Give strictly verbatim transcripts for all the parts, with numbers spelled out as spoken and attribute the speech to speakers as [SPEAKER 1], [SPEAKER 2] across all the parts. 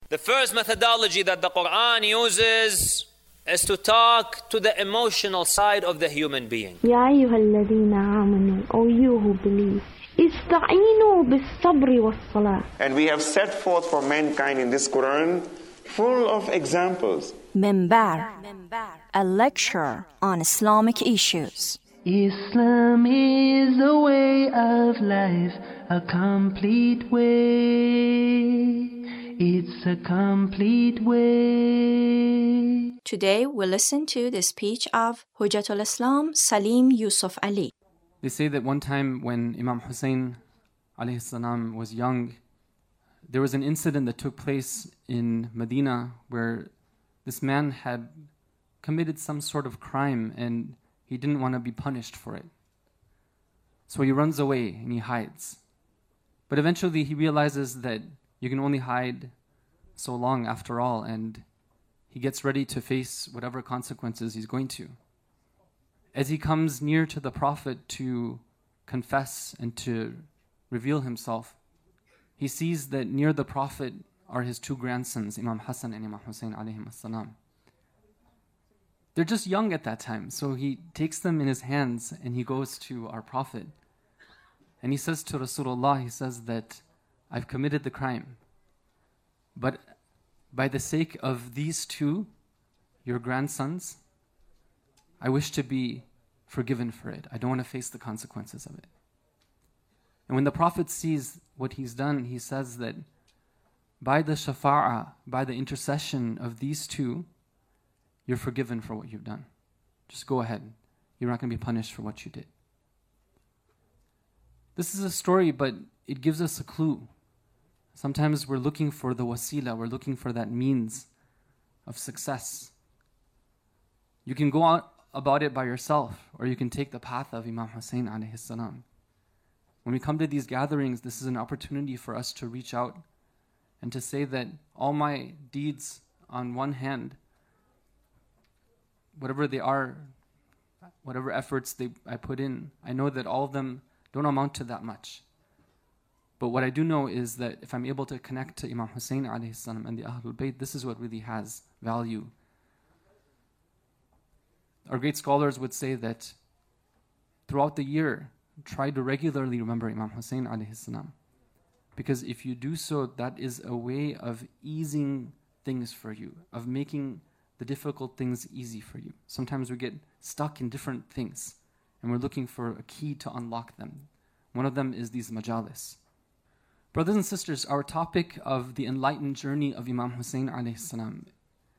[SPEAKER 1] The first methodology that the Quran uses is to talk to the emotional side of the human being.
[SPEAKER 2] يا أيها الذين آمنوا, O you who believe, استعينوا بالصبر والصلاة.
[SPEAKER 3] And we have set forth for mankind in this Quran full of examples.
[SPEAKER 4] Minbar, a lecture on Islamic issues.
[SPEAKER 5] Islam is a way of life, a complete way. It's a complete way.
[SPEAKER 4] Today we listen to the speech of Hujjatul Islam Salim Yusuf Ali.
[SPEAKER 6] They say that one time when Imam Hussein alayhi salam was young, there was an incident that took place in Medina where this man had committed some sort of crime and he didn't want to be punished for it. So he runs away and he hides. But eventually he realizes that you can only hide so long after all, and he gets ready to face whatever consequences he's going to. As he comes near to the Prophet to confess and to reveal himself, he sees that near the Prophet are his two grandsons, Imam Hassan and Imam Hussein alayhim as-salam. They're just young at that time, so he takes them in his hands and he goes to our Prophet. And he says to Rasulullah, he says that, I've committed the crime, but by the sake of these two, your grandsons, I wish to be forgiven for it. I don't want to face the consequences of it. And when the Prophet sees what he's done, he says that by the shafa'ah, by the intercession of these two, you're forgiven for what you've done. Just go ahead. You're not going to be punished for what you did. This is a story, but it gives us a clue. Sometimes we're looking for the wasila, we're looking for that means of success. You can go out about it by yourself, or you can take the path of Imam Hussein alayhi salam. When we come to these gatherings, this is an opportunity for us to reach out and to say that all my deeds on one hand, whatever they are, whatever efforts they, I put in, I know that all of them don't amount to that much. But what I do know is that if I'm able to connect to Imam Hussein alayhi salam and the Ahlul Bayt, this is what really has value. Our great scholars would say that throughout the year, try to regularly remember Imam Hussein alayhi salam. Because if you do so, that is a way of easing things for you, of making the difficult things easy for you. Sometimes we get stuck in different things, and we're looking for a key to unlock them. One of them is these majalis. Brothers and sisters, our topic of the enlightened journey of Imam Hussein alayhi salam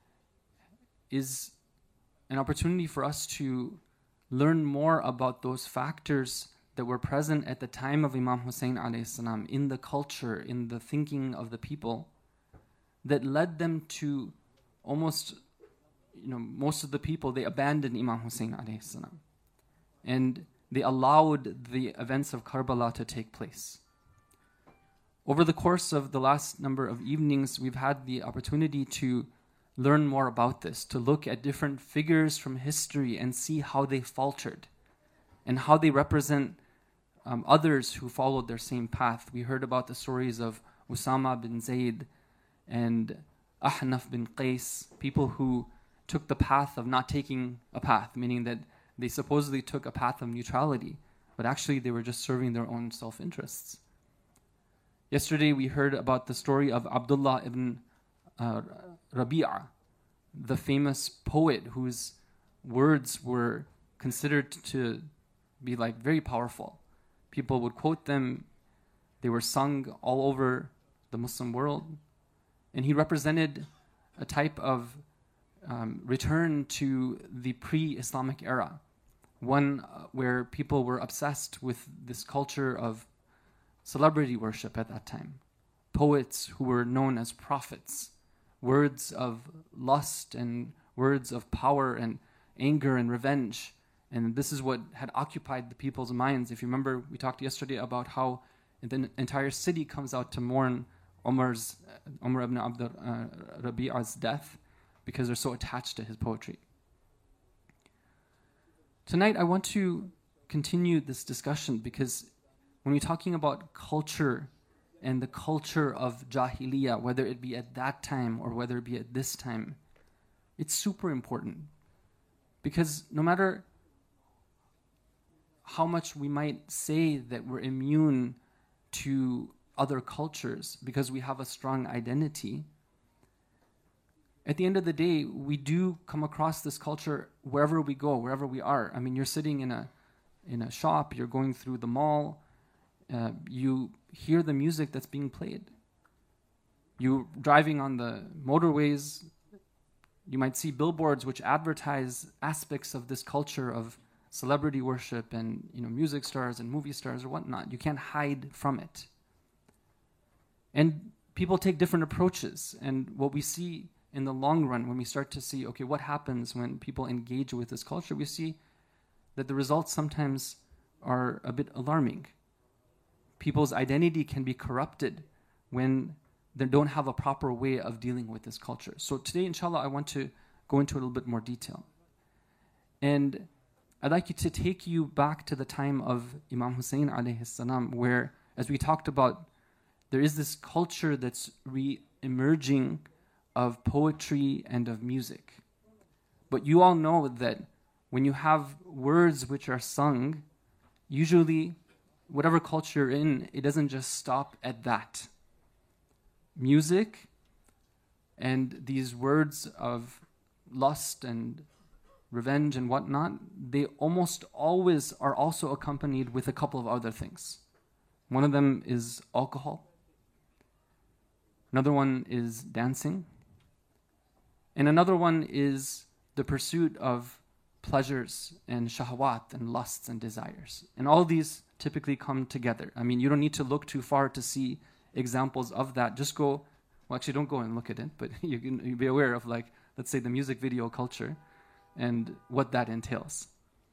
[SPEAKER 6] is an opportunity for us to learn more about those factors that were present at the time of Imam Hussein alayhi salam in the culture, in the thinking of the people, that led them to almost, you know, most of the people, they abandoned Imam Hussein alayhi salam. And they allowed the events of Karbala to take place. Over the course of the last number of evenings, we've had the opportunity to learn more about this, to look at different figures from history and see how they faltered and how they represent um, others who followed their same path. We heard about the stories of Usama bin Zayd and Ahnaf bin Qais, people who took the path of not taking a path, meaning that they supposedly took a path of neutrality, but actually they were just serving their own self-interests. Yesterday we heard about the story of Abdullah ibn uh, Rabi'a, the famous poet whose words were considered to be like very powerful. People would quote them. They were sung all over the Muslim world. And he represented a type of um, return to the pre-Islamic era, one uh, where people were obsessed with this culture of celebrity worship at that time. Poets who were known as prophets, words of lust and words of power and anger and revenge. And this is what had occupied the people's minds. If you remember, we talked yesterday about how the entire city comes out to mourn Umar's, Umar ibn Abd uh, Rabi'a's death because they're so attached to his poetry. Tonight I want to continue this discussion because when we're talking about culture and the culture of Jahiliyyah, whether it be at that time or whether it be at this time, it's super important. Because no matter how much we might say that we're immune to other cultures because we have a strong identity, at the end of the day, we do come across this culture wherever we go, wherever we are. I mean, you're sitting in a in a shop, you're going through the mall, uh, you hear the music that's being played. You're driving on the motorways, you might see billboards which advertise aspects of this culture of celebrity worship and, you know, music stars and movie stars or whatnot. You can't hide from it. And people take different approaches. And what we see in the long run, when we start to see, okay, what happens when people engage with this culture, we see that the results sometimes are a bit alarming. People's identity can be corrupted when they don't have a proper way of dealing with this culture. So today, inshallah, I want to go into a little bit more detail. And I'd like you to take you back to the time of Imam Hussein alayhi salam, where, as we talked about, there is this culture that's re-emerging of poetry and of music. But you all know that when you have words which are sung, usually, whatever culture you're in, it doesn't just stop at that. Music and these words of lust and revenge and whatnot, they almost always are also accompanied with a couple of other things. One of them is alcohol. Another one is dancing. And another one is the pursuit of pleasures and shahwat and lusts and desires. And all these typically come together. I mean, you don't need to look too far to see examples of that. Just go, well, actually don't go and look at it, but you can you'll be aware of, like, let's say the music video culture and what that entails.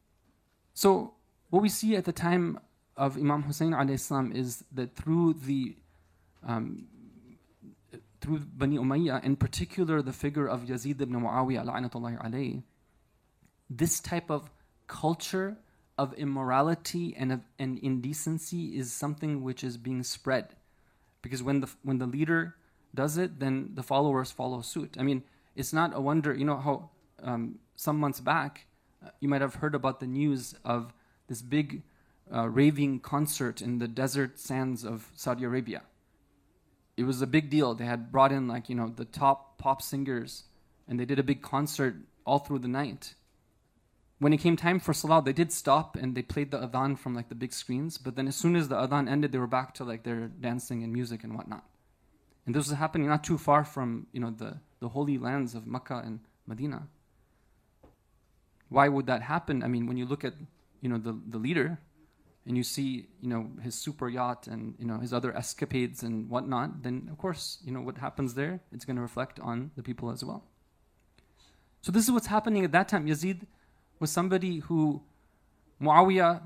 [SPEAKER 6] So what we see at the time of Imam Hussein alayhi salam is that through the um, through Bani Umayyah, in particular the figure of Yazid ibn Muawiyah la'natullahi alayhi, this type of culture of immorality and of and indecency is something which is being spread. Because when the when the leader does it, then the followers follow suit. I mean, it's not a wonder, you know how um, some months back, uh, you might have heard about the news of this big uh, raving concert in the desert sands of Saudi Arabia. It was a big deal. They had brought in, like, you know, the top pop singers, and they did a big concert all through the night. When it came time for salah, they did stop and they played the adhan from, like, the big screens. But then as soon as the adhan ended, they were back to, like, their dancing and music and whatnot. And this was happening not too far from, you know, the, the holy lands of Mecca and Medina. Why would that happen? I mean, when you look at, you know, the, the leader and you see, you know, his super yacht and, you know, his other escapades and whatnot, then, of course, you know, what happens there, it's going to reflect on the people as well. So this is what's happening at that time. Yazid was somebody who, Muawiyah,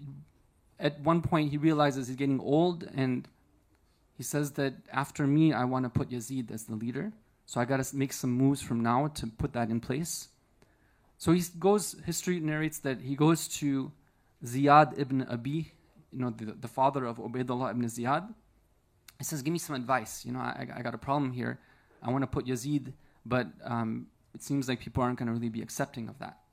[SPEAKER 6] at one point he realizes he's getting old, and he says that after me, I want to put Yazid as the leader. So I got to make some moves from now to put that in place. So he goes, history narrates that he goes to Ziyad ibn Abi, you know, the, the father of Ubaydullah ibn Ziyad. He says, give me some advice. You know, I, I got a problem here. I want to put Yazid, but um, it seems like people aren't going to really be accepting of that.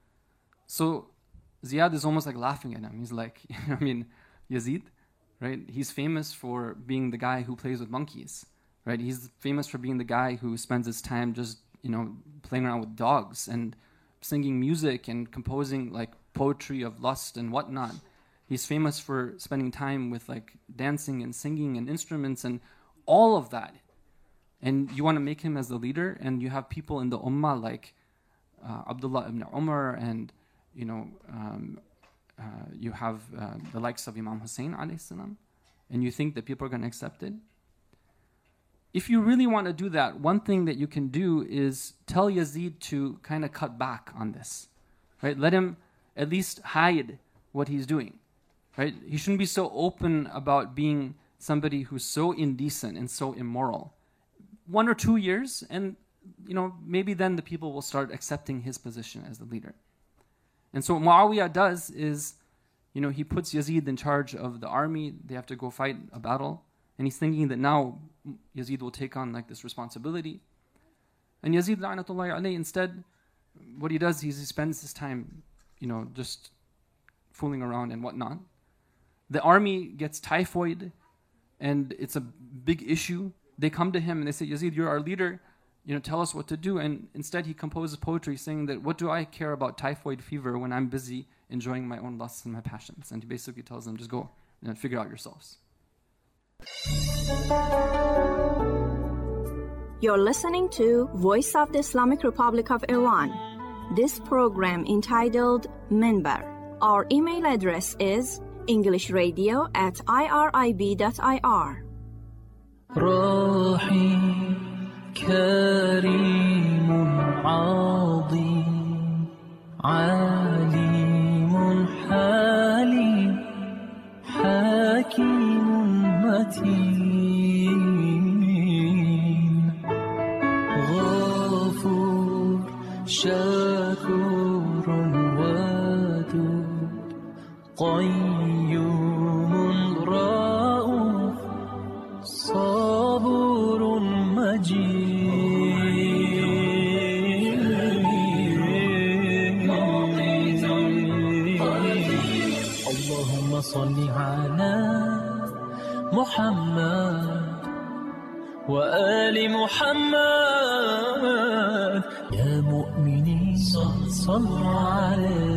[SPEAKER 6] So Ziyad is almost like laughing at him. He's like, you know, I mean, Yazid, right? He's famous for being the guy who plays with monkeys, right? He's famous for being the guy who spends his time just, you know, playing around with dogs and singing music and composing, like, poetry of lust and whatnot. He's famous for spending time with, like, dancing and singing and instruments and all of that. And you want to make him as the leader, and you have people in the ummah like uh, Abdullah ibn Umar, and, you know, um, uh, you have uh, the likes of Imam Hussein alayhi salam, and you think that people are going to accept it? If you really want to do that, one thing that you can do is tell Yazid to kind of cut back on this, right? Let him at least hide what he's doing, right? He shouldn't be so open about being somebody who's so indecent and so immoral. One or two years, and, you know, maybe then the people will start accepting his position as the leader. And so what Muawiyah does is, you know, he puts Yazid in charge of the army. They have to go fight a battle. And he's thinking that now Yazid will take on like this responsibility. And Yazid la'natullahi alayhi, instead, what he does is he spends his time, you know, just fooling around and whatnot. The army gets typhoid, and it's a big issue. They come to him and they say, Yazid, you're our leader, you know, tell us what to do. And instead he composes poetry saying that, what do I care about typhoid fever when I'm busy enjoying my own lusts and my passions? And he basically tells them, just go and figure out yourselves.
[SPEAKER 4] You're listening to Voice of the Islamic Republic of Iran. This program entitled Minbar. Our email address is englishradio at irib.ir.
[SPEAKER 5] راحي كريم عظيم عليم حليم حكيم متين غفور شكور ودود قيوم رؤوف صبور مجيد اللهم صل على محمد وآل محمد يا مؤمنين صلوا عليه